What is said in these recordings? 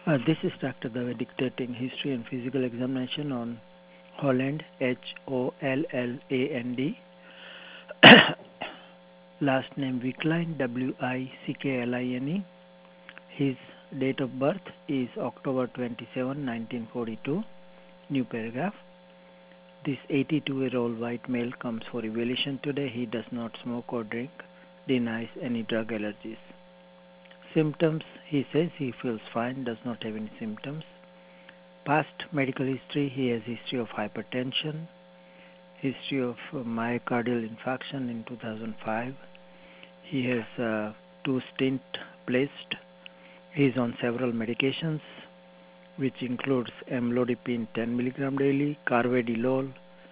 This is Dr. Dave dictating history and physical examination on Holland, Holland. Last name Wickline, Wickline. His date of birth is October 27, 1942. New paragraph. This 82-year-old white male comes for evaluation today. He does not smoke or drink, denies any drug allergies. Symptoms, he says he feels fine, does not have any symptoms. Past medical history, he has history of hypertension, history of myocardial infarction in 2005. He has 2 stents placed. He is on several medications, which includes amlodipine 10 mg daily, carvedilol,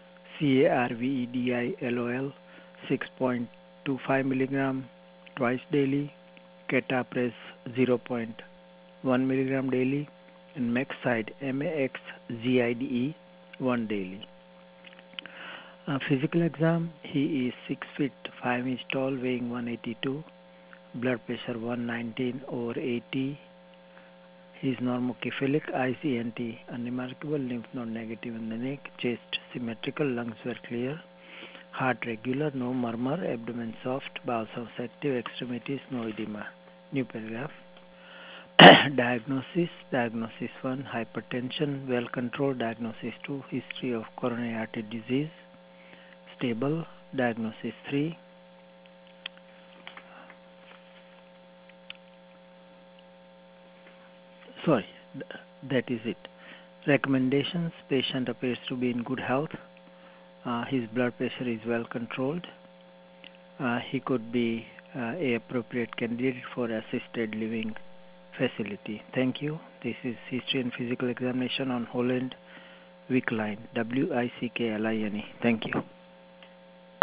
carvedilol 6.25 mg twice daily, Catapres 0.1 mg daily, and Maxide MAXZIDE 1 daily. Physical exam, he is 6 feet 5 inch tall, weighing 182, blood pressure 119/80. He is normocephalic, eyes ENT unremarkable, lymph node negative in the neck, chest symmetrical, lungs were clear, heart regular, no murmur, abdomen soft, bowels active, extremities no edema. New paragraph. Diagnosis 1, hypertension, well controlled. Diagnosis 2, history of coronary artery disease, stable. Diagnosis 3, that is it. Recommendations, patient appears to be in good health. His blood pressure is well controlled. He could be a appropriate candidate for assisted living facility. Thank you. This is history and physical examination on Holland Wickline, Wickline. Thank you.